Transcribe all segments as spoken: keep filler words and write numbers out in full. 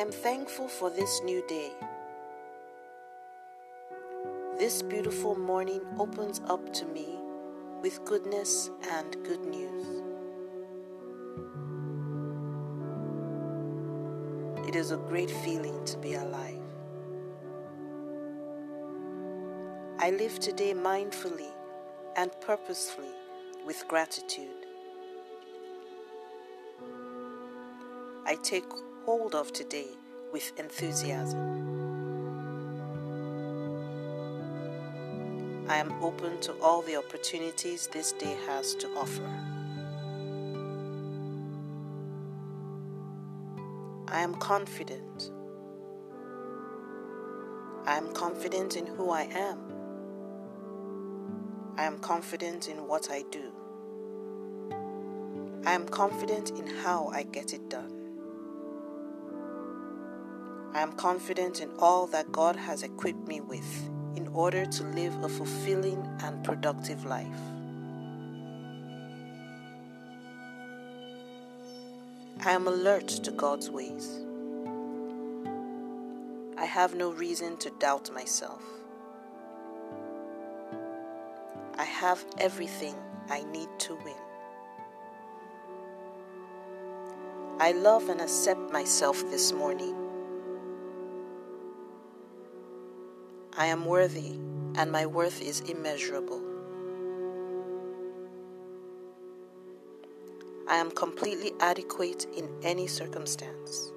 am thankful for this new day. This beautiful morning opens up to me with goodness and good news. It is a great feeling to be alive. I live today mindfully and purposefully with gratitude. I take hold of today with enthusiasm. I am open to all the opportunities this day has to offer. I am confident. I am confident in who I am. I am confident in what I do. I am confident in how I get it done. I am confident in all that God has equipped me with in order to live a fulfilling and productive life. I am alert to God's ways. I have no reason to doubt myself. I have everything I need to win. I love and accept myself this morning. I am worthy, and my worth is immeasurable. I am completely adequate in any circumstance.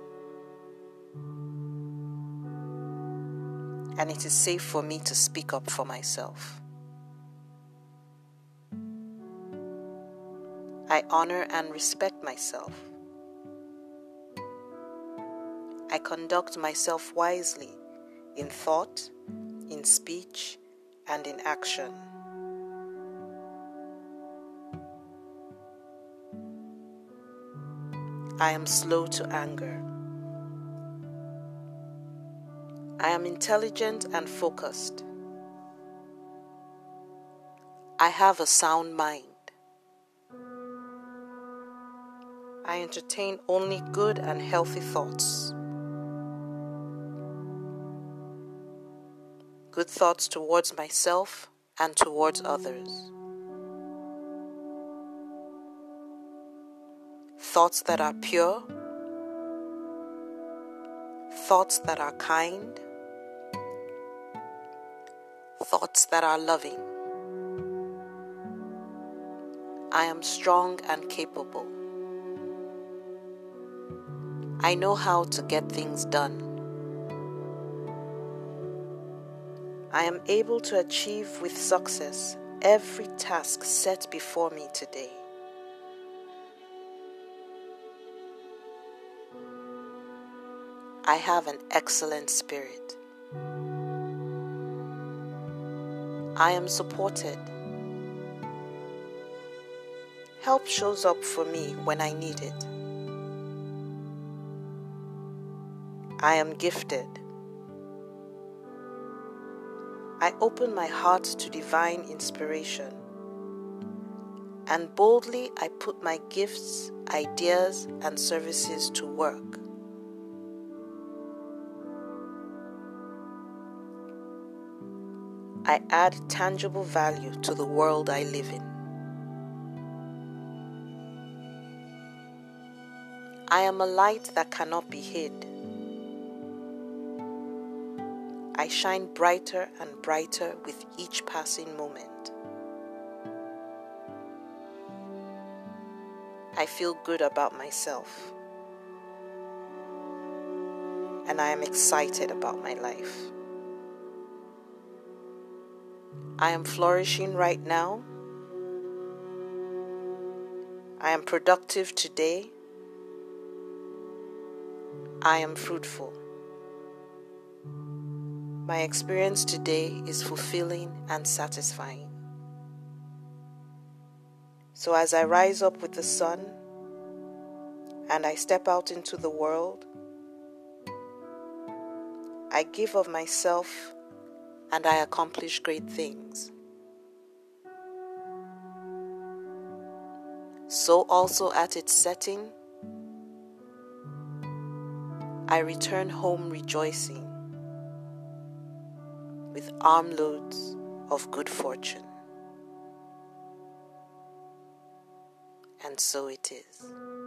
And it is safe for me to speak up for myself. I honor and respect myself. I conduct myself wisely in thought, in speech, and in action. I am slow to anger. I am intelligent and focused. I have a sound mind. I entertain only good and healthy thoughts. Good thoughts towards myself and towards others. Thoughts that are pure. Thoughts that are kind. Thoughts that are loving. I am strong and capable. I know how to get things done. I am able to achieve with success every task set before me today. I have an excellent spirit. I am supported. Help shows up for me when I need it. I am gifted. I open my heart to divine inspiration, and boldly I put my gifts, ideas, and services to work. I add tangible value to the world I live in. I am a light that cannot be hid. I shine brighter and brighter with each passing moment. I feel good about myself, and I am excited about my life. I am flourishing right now. I am productive today. I am fruitful. My experience today is fulfilling and satisfying. So as I rise up with the sun and I step out into the world, I give of myself and I accomplish great things. So also at its setting, I return home rejoicing with armloads of good fortune. And so it is.